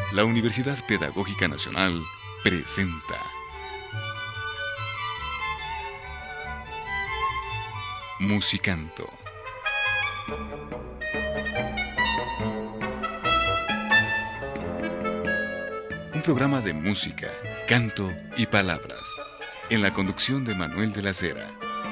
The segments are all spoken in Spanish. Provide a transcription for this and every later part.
La Universidad Pedagógica Nacional presenta Musicanto. Un programa de música, canto y palabras, en la conducción de Manuel de la Cera.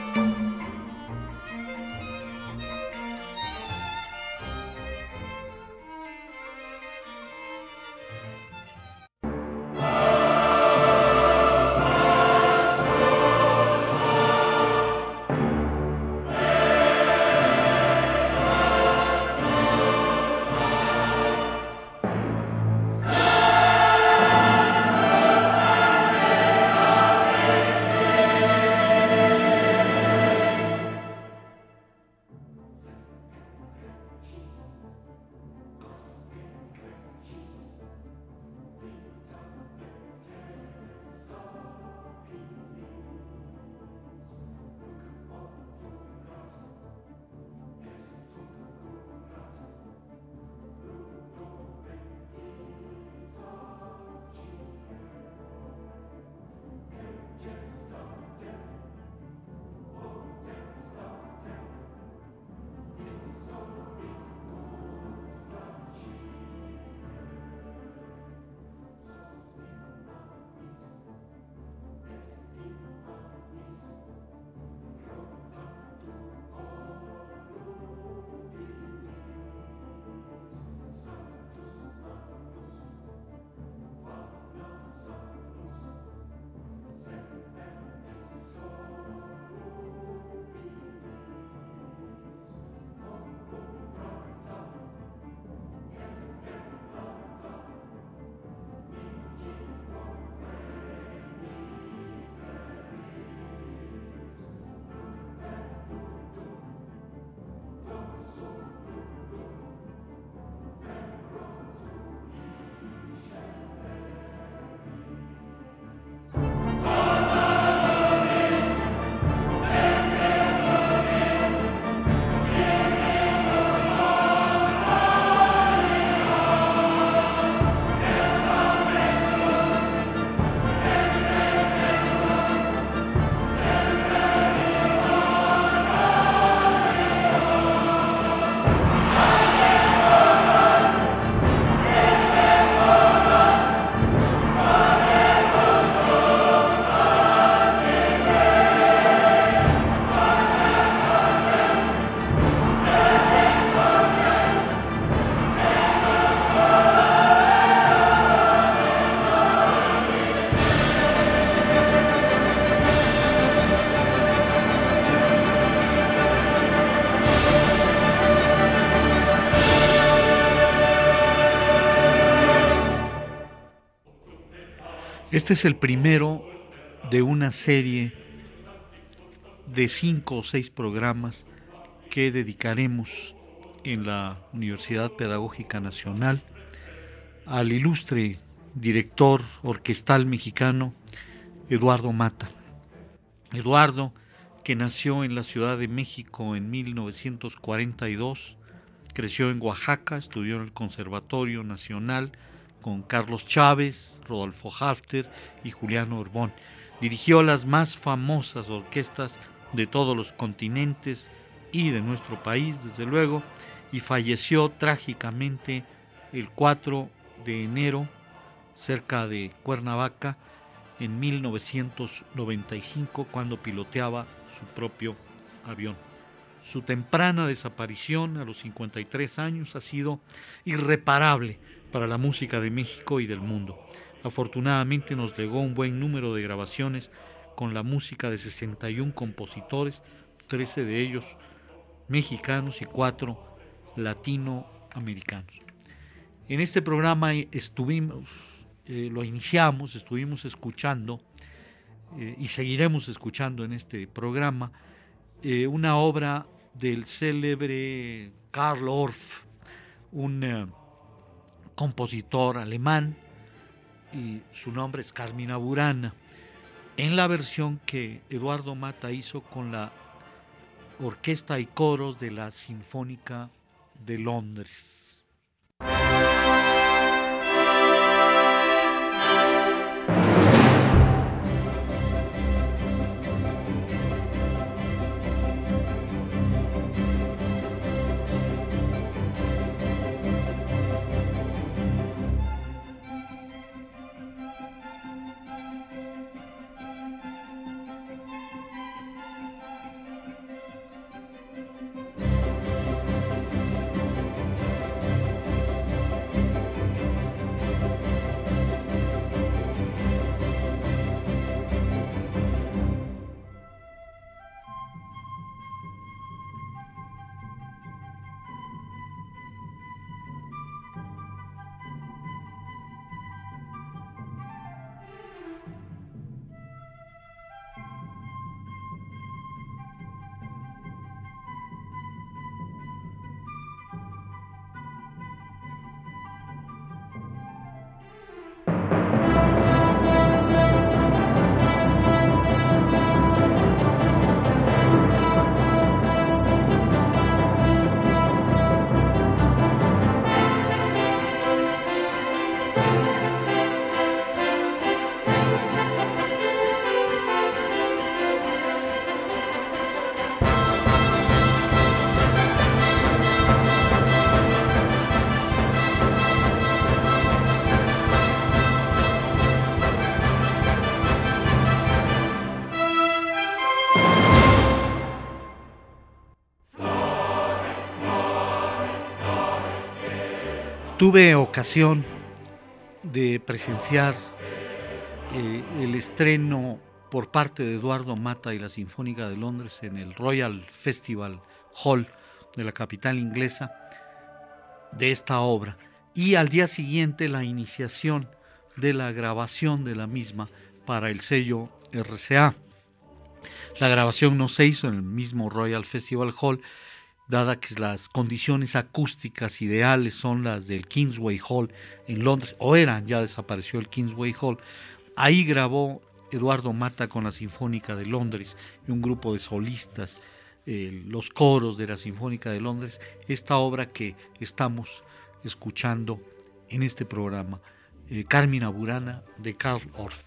Este es el primero de una serie de 5 o 6 programas que dedicaremos en la Universidad Pedagógica Nacional al ilustre director orquestal mexicano Eduardo Mata. Eduardo, que nació en la Ciudad de México en 1942, creció en Oaxaca, estudió en el Conservatorio Nacional con Carlos Chávez, Rodolfo Hafter y Juliano Orbón. Dirigió las más famosas orquestas de todos los continentes y de nuestro país, desde luego, y falleció trágicamente el 4 de enero cerca de Cuernavaca en 1995, cuando piloteaba su propio avión. Su temprana desaparición a los 53 años ha sido irreparable para la música de México y del mundo. Afortunadamente nos legó un buen número de grabaciones con la música de 61 compositores, 13 de ellos mexicanos y 4 latinoamericanos. En este programa estuvimos escuchando y seguiremos escuchando en este programa una obra del célebre Karl Orff, un compositor alemán, y su nombre es Carmina Burana, en la versión que Eduardo Mata hizo con la orquesta y coros de la Sinfónica de Londres. Tuve ocasión de presenciar el estreno por parte de Eduardo Mata y la Sinfónica de Londres en el Royal Festival Hall de la capital inglesa de esta obra, y al día siguiente la iniciación de la grabación de la misma para el sello RCA. La grabación no se hizo en el mismo Royal Festival Hall, dada que las condiciones acústicas ideales son las del Kingsway Hall en Londres, o eran, ya desapareció el Kingsway Hall. Ahí grabó Eduardo Mata con la Sinfónica de Londres y un grupo de solistas, los coros de la Sinfónica de Londres, esta obra que estamos escuchando en este programa, Carmina Burana, de Carl Orff.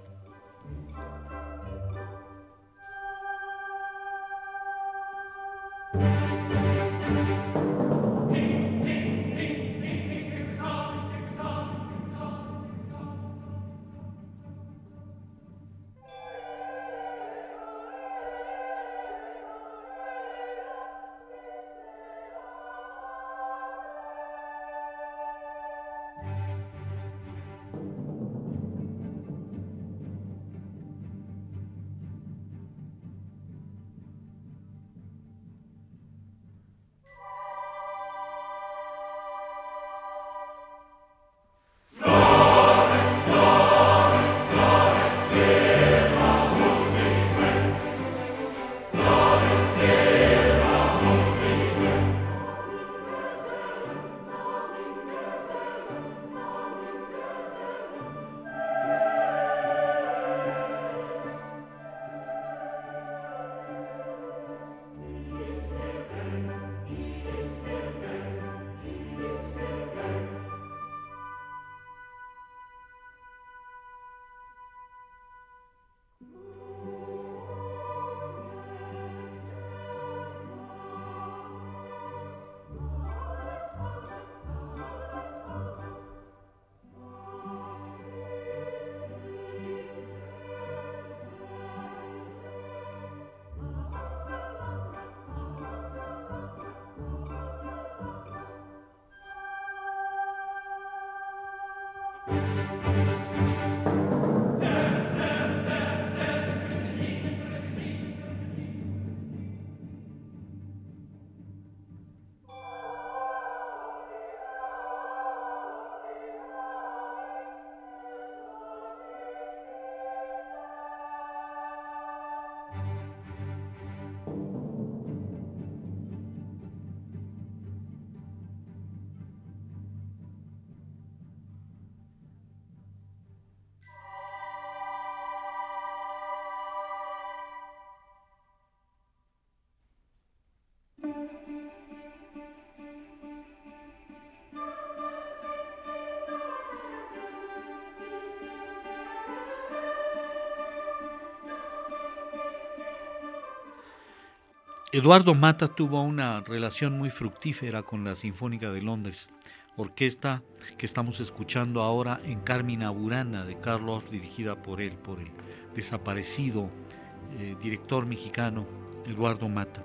Eduardo Mata tuvo una relación muy fructífera con la Sinfónica de Londres, orquesta que estamos escuchando ahora en Carmina Burana de Carl Orff, dirigida por el desaparecido director mexicano Eduardo Mata.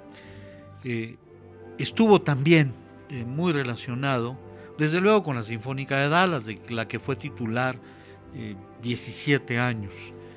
Estuvo también muy relacionado, desde luego, con la Sinfónica de Dallas, de la que fue titular 17 años.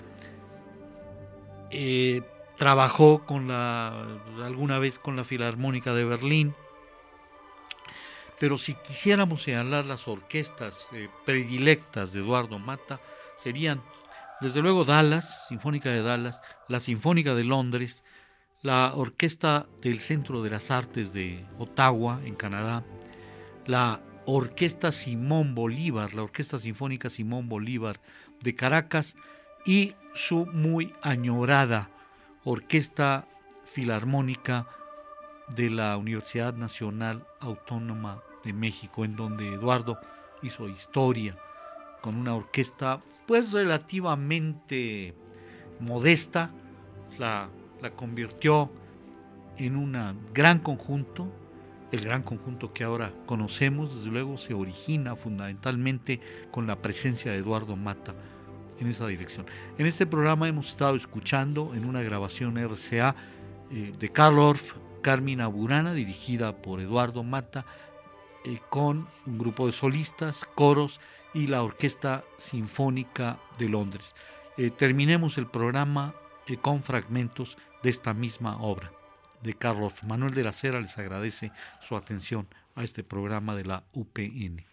Trabajó alguna vez con la Filarmónica de Berlín, pero si quisiéramos señalar las orquestas predilectas de Eduardo Mata, serían desde luego Dallas, Sinfónica de Dallas, la Sinfónica de Londres, la Orquesta del Centro de las Artes de Ottawa, en Canadá, la Orquesta Simón Bolívar, la Orquesta Sinfónica Simón Bolívar de Caracas, y su muy añorada Orquesta Filarmónica de la Universidad Nacional Autónoma de México, en donde Eduardo hizo historia con una orquesta pues relativamente modesta. La convirtió en un gran conjunto. El gran conjunto que ahora conocemos, desde luego, se origina fundamentalmente con la presencia de Eduardo Mata en esa dirección. En este programa hemos estado escuchando en una grabación RCA de Carl Orff, Carmina Burana, dirigida por Eduardo Mata, con un grupo de solistas, coros y la Orquesta Sinfónica de Londres. Terminemos el programa con fragmentos de esta misma obra de Karl Orff. Manuel de la Cera les agradece su atención a este programa de la UPN.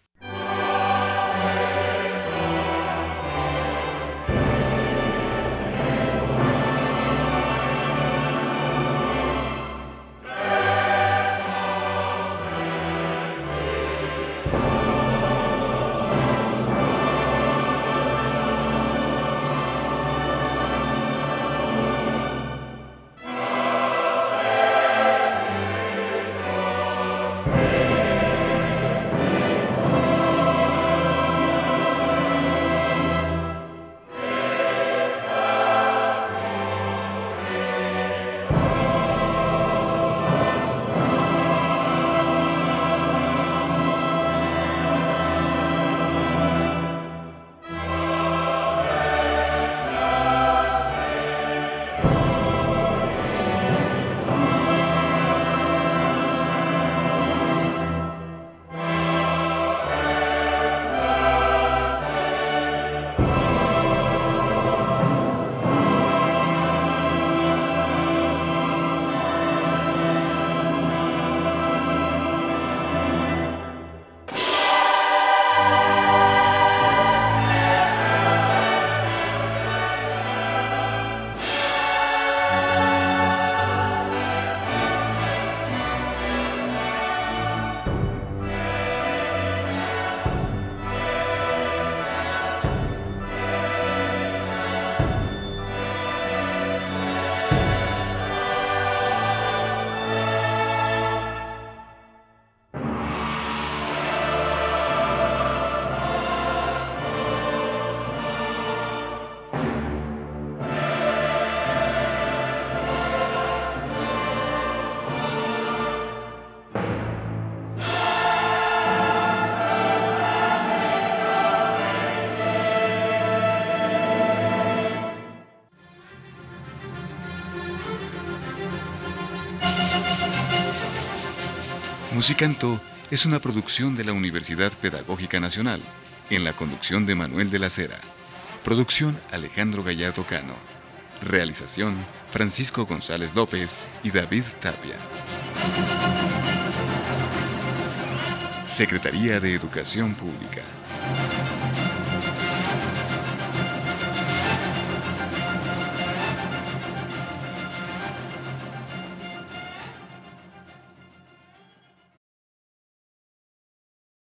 Musicanto es una producción de la Universidad Pedagógica Nacional, en la conducción de Manuel de la Cera. Producción Alejandro Gallardo Cano. Realización Francisco González López y David Tapia. Secretaría de Educación Pública.